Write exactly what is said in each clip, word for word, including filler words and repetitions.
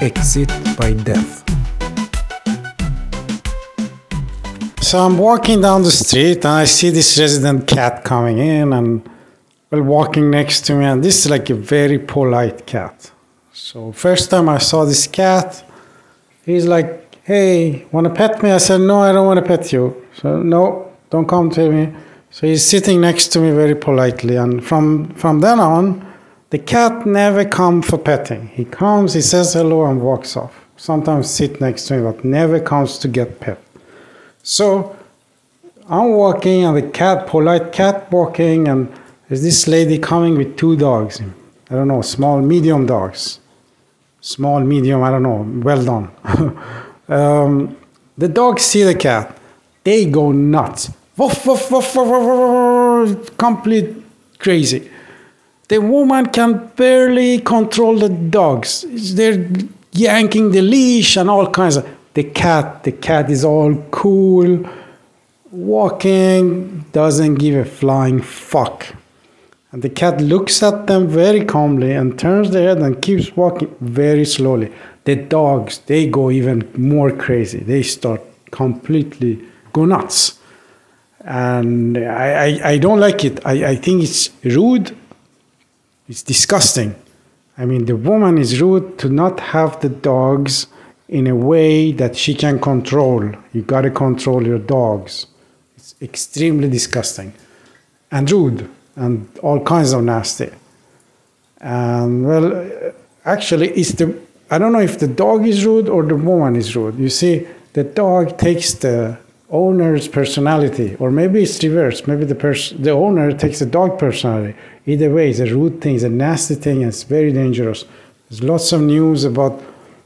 exit by death. So I'm walking down the street and I see this resident cat coming in and well, walking next to me, and this is like a very polite cat. So first time I saw this cat, he's like, hey, want to pet me? I said, no, I don't want to pet you. So no, don't come to me. So he's sitting next to me very politely, and from, from then on, the cat never comes for petting. He comes, he says hello and walks off. Sometimes sit next to me, but never comes to get pet. So I'm walking and the cat, polite cat walking, and there's this lady coming with two dogs. I don't know, small, medium dogs. Small, medium, I don't know, well done. um, the dogs see the cat. They go nuts. Woof, woof, woof, woof, woof, woof, complete crazy. The woman can barely control the dogs. They're yanking the leash and all kinds of... The cat, the cat is all cool, walking, doesn't give a flying fuck. And the cat looks at them very calmly and turns their head and keeps walking very slowly. The dogs, they go even more crazy. They start completely go nuts. And I, I, I don't like it. I, I think it's rude. It's disgusting. I mean, the woman is rude to not have the dogs in a way that she can control. You got to control your dogs. It's extremely disgusting and rude and all kinds of nasty. And well, actually, it's the I don't know if the dog is rude or the woman is rude. You see, the dog takes the owner's personality, or maybe it's reversed. Maybe the pers- the owner takes the dog personality. Either way, it's a rude thing, it's a nasty thing, and it's very dangerous. There's lots of news about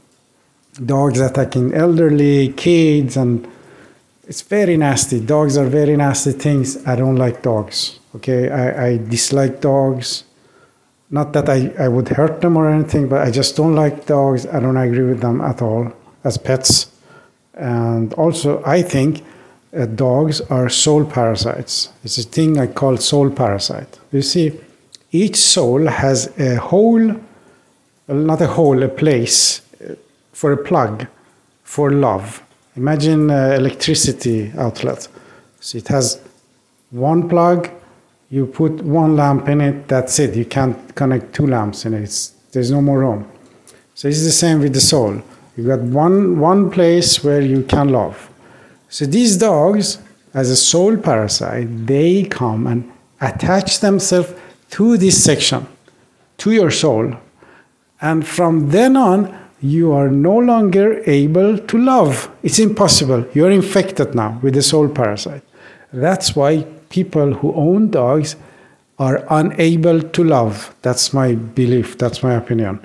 dogs attacking elderly, kids, and it's very nasty. Dogs are very nasty things. I don't like dogs, okay? I, I dislike dogs. Not that I, I would hurt them or anything, but I just don't like dogs. I don't agree with them at all as pets. And also, I think uh, dogs are soul parasites. It's a thing I call soul parasite. You see, each soul has a hole, well, not a hole, a place for a plug for love. Imagine an electricity outlet. So it has one plug, you put one lamp in it, that's it. You can't connect two lamps in it. It's, there's no more room. So it's the same with the soul. You got one, one place where you can love. So these dogs, as a soul parasite, they come and attach themselves to this section, to your soul. And from then on, you are no longer able to love. It's impossible. You're infected now with the soul parasite. That's why people who own dogs are unable to love. That's my belief. That's my opinion.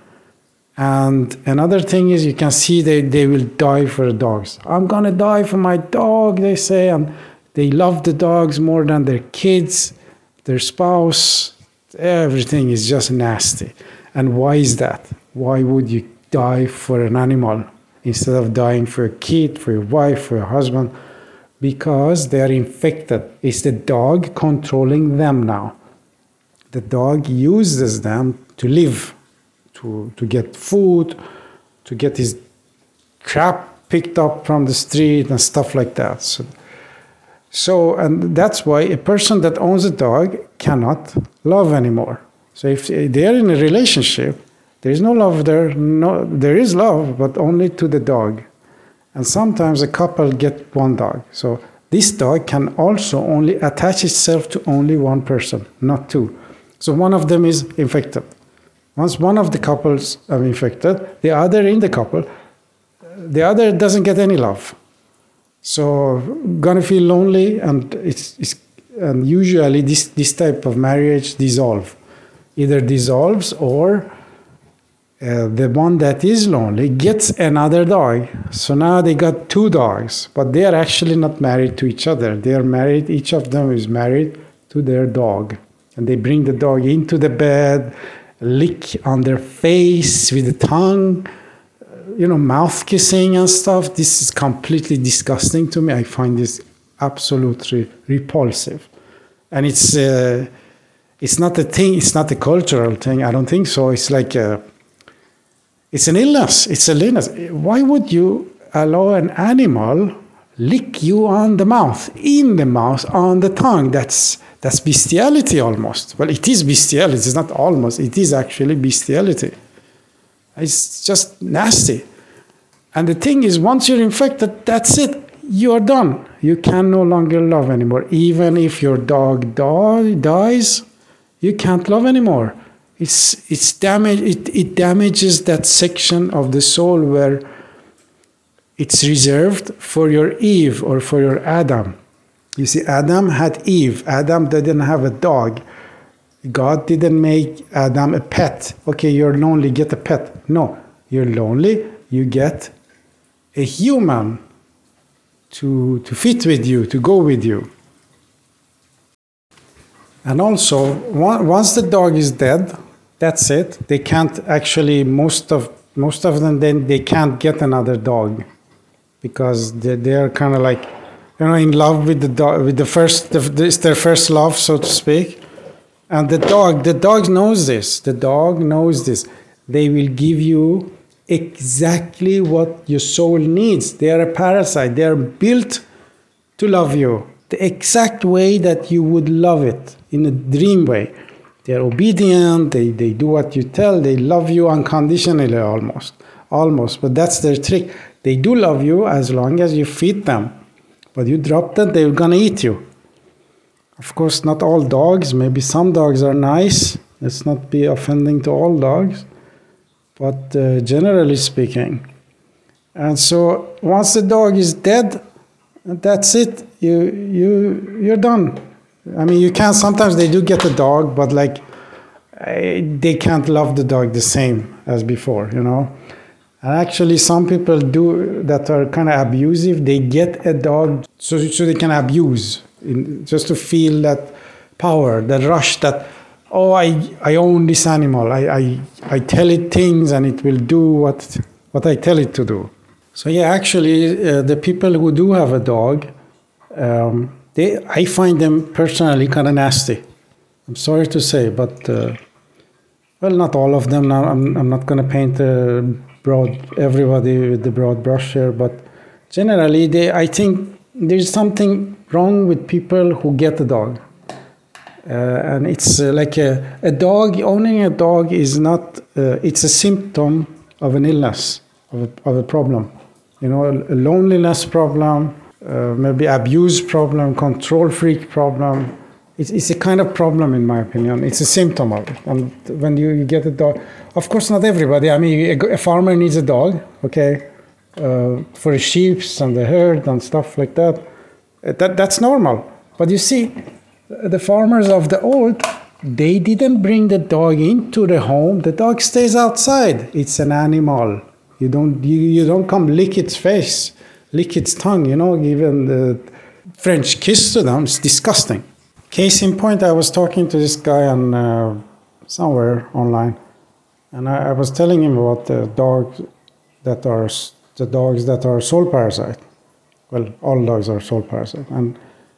And another thing is you can see they, they will die for the dogs. I'm going to die for my dog, they say. And they love the dogs more than their kids, their spouse. Everything is just nasty. And why is that? Why would you die for an animal instead of dying for a kid, for your wife, for your husband? Because they are infected. It's the dog controlling them now. The dog uses them to live, to, to get food, to get his crap picked up from the street and stuff like that. So, so and that's why a person that owns a dog cannot love anymore. So if they are in a relationship, there is no love there. No, there is love, but only to the dog. And sometimes a couple get one dog. So this dog can also only attach itself to only one person, not two. So one of them is infected. Once one of the couples are infected, the other in the couple, the other doesn't get any love. So gonna feel lonely, and it's, it's and usually this this type of marriage dissolve, either dissolves or Uh, the one that is lonely gets another dog. So now they got two dogs, but they are actually not married to each other. They are married, each of them is married to their dog. And they bring the dog into the bed, lick on their face with the tongue, you know, mouth kissing and stuff. This is completely disgusting to me. I find this absolutely repulsive. And it's, uh, it's not a thing, it's not a cultural thing. I don't think so. It's like a, It's an illness. It's an illness. Why would you allow an animal lick you on the mouth, in the mouth, on the tongue? That's that's bestiality almost. Well, it is bestiality. It's not almost. It is actually bestiality. It's just nasty. And the thing is, once you're infected, that's it. You are done. You can no longer love anymore. Even if your dog die, dies, you can't love anymore. It's it's damage. It, it damages that section of the soul where it's reserved for your Eve or for your Adam. You see, Adam had Eve. Adam didn't have a dog. God didn't make Adam a pet. Okay, you're lonely, get a pet. No, you're lonely, you get a human to, to fit with you, to go with you. And also, once the dog is dead, that's it. They can't actually, most of most of them, then they can't get another dog because they, they're kind of like, you know, in love with the dog, with the first, the, it's their first love, so to speak. And the dog, the dog knows this. The dog knows this. They will give you exactly what your soul needs. They are a parasite. They are built to love you the exact way that you would love it, in a dream way. They are obedient. They, they do what you tell. They love you unconditionally almost. Almost. But that's their trick. They do love you as long as you feed them. But you drop them, they're going to eat you. Of course, not all dogs. Maybe some dogs are nice. Let's not be offending to all dogs. But uh, generally speaking. And so once the dog is dead, that's it. You, you, you're done. I mean, you can, sometimes they do get a dog, but like, they can't love the dog the same as before, you know. And actually, some people do that are kind of abusive. They get a dog so, so they can abuse, in, just to feel that power, that rush, that, oh, I, I own this animal. I, I, I tell it things and it will do what, what I tell it to do. So yeah, actually, uh, the people who do have a dog, um, they, I find them personally kind of nasty. I'm sorry to say, but, uh, well, not all of them. Now, I'm, I'm not going to paint a broad, everybody with the broad brush here, but generally, they, I think there's something wrong with people who get a dog. Uh, and it's uh, like a, a dog, owning a dog is not, uh, it's a symptom of an illness, of a, of a problem. You know, a, a loneliness problem, uh, maybe abuse problem, control freak problem. It's, it's a kind of problem, in my opinion. It's a symptom of it. And when you, you get a dog, of course, not everybody. I mean, a, a farmer needs a dog, okay, uh, for the sheep and the herd and stuff like that. That that's normal. But you see, the farmers of the old, they didn't bring the dog into the home. The dog stays outside. It's an animal. You don't you, you don't come lick its face, lick its tongue. You know, even the French kiss to them. It's disgusting. Case in point, I was talking to this guy on uh, somewhere online, and I, I was telling him about the dogs that are the dogs that are soul parasite. Well, all dogs are soul parasite, and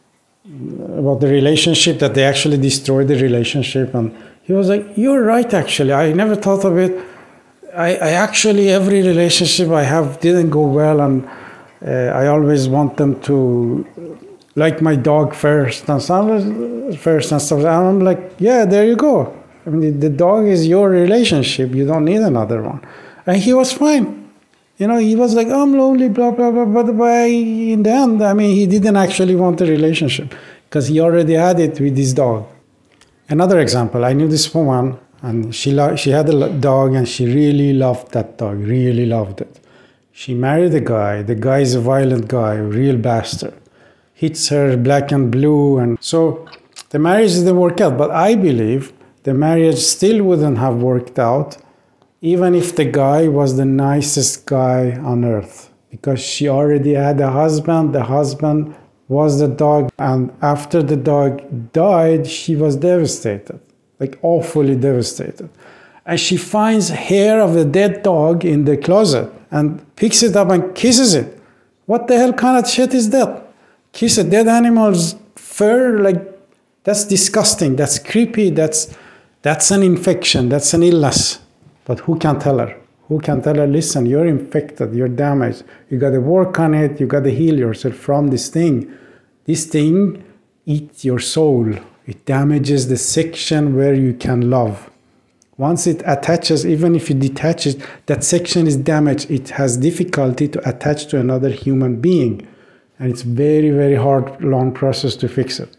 about the relationship, that they actually destroy the relationship. And he was like, "You're right. Actually, I never thought of it. I, I actually every relationship I have didn't go well, and uh, I always want them to." Like my dog first and some first and stuff. And I'm like, yeah, there you go. I mean, the dog is your relationship. You don't need another one. And he was fine. You know, he was like, oh, I'm lonely, blah, blah, blah. But by in the end, I mean, he didn't actually want a relationship because he already had it with his dog. Another example, I knew this woman, and she lo- she had a dog, and she really loved that dog, really loved it. She married a guy. The guy is a violent guy, a real bastard. Hits her black and blue, and so the marriage didn't work out. But I believe the marriage still wouldn't have worked out even if the guy was the nicest guy on earth, because she already had a husband. The husband was the dog, and after the dog died, she was devastated, like awfully devastated. And she finds hair of the dead dog in the closet and picks it up and kisses it. What the hell kind of shit is that? Kiss a dead animal's fur, like, that's disgusting, that's creepy, that's that's an infection, that's an illness. But who can tell her? who can tell her, listen, you're infected, you're damaged, you got to work on it, you got to heal yourself from this thing. This thing eats your soul. It damages the section where you can love. Once it attaches, even if you detach it, that section is damaged. It has difficulty to attach to another human being. And it's very, very hard, long process to fix it.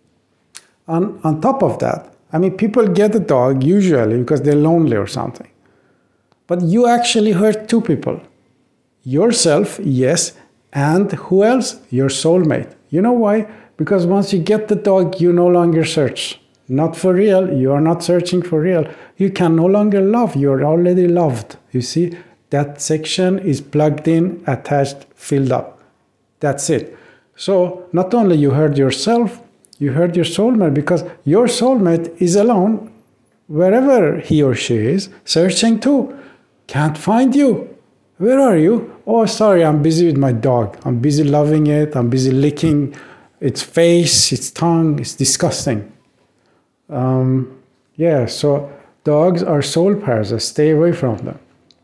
On, on top of that, I mean, people get a dog usually because they're lonely or something. But you actually hurt two people. Yourself, yes, and who else? Your soulmate. You know why? Because once you get the dog, you no longer search. Not for real. You are not searching for real. You can no longer love. You're already loved. You see, that section is plugged in, attached, filled up. That's it. So not only you hurt yourself, you hurt your soulmate, because your soulmate is alone wherever he or she is, searching too. Can't find you. Where are you? Oh, sorry, I'm busy with my dog. I'm busy loving it. I'm busy licking its face, its tongue. It's disgusting. Um, yeah, so dogs are soul parasites. Stay away from them.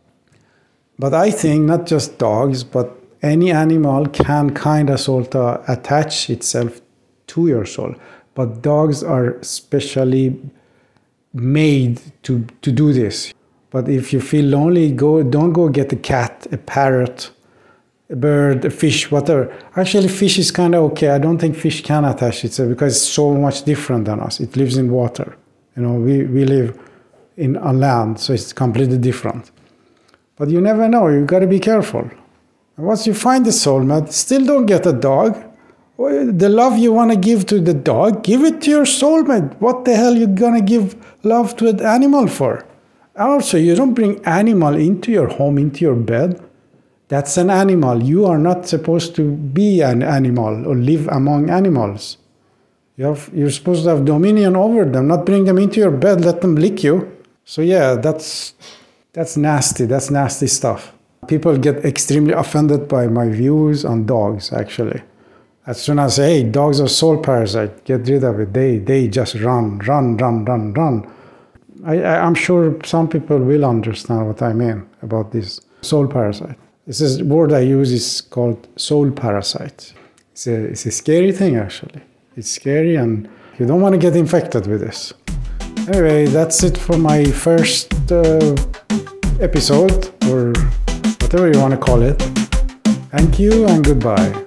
But I think not just dogs, but any animal can kind of sort of attach itself to your soul. But dogs are specially made to, to do this. But if you feel lonely, go don't go get a cat, a parrot, a bird, a fish, whatever. Actually, fish is kind of okay. I don't think fish can attach itself because it's so much different than us. It lives in water. You know, we, we live in on land, so it's completely different. But you never know. You got to be careful. And once you find the soulmate, still don't get a dog. The love you want to give to the dog, give it to your soulmate. What the hell you gonna give love to an animal for? Also, you don't bring animal into your home, into your bed. That's an animal. You are not supposed to be an animal or live among animals. You have, you're supposed to have dominion over them, not bring them into your bed, let them lick you. So yeah, that's that's nasty. That's nasty stuff. People get extremely offended by my views on dogs, actually. As soon as I say, hey, dogs are soul parasites, get rid of it, they, they just run, run, run, run, run. I, I, I'm sure some people will understand what I mean about this soul parasite. This is word I use is called soul parasite. It's a, it's a scary thing, actually. It's scary, and you don't want to get infected with this. Anyway, that's it for my first uh, episode, or whatever you want to call it. Thank you and goodbye.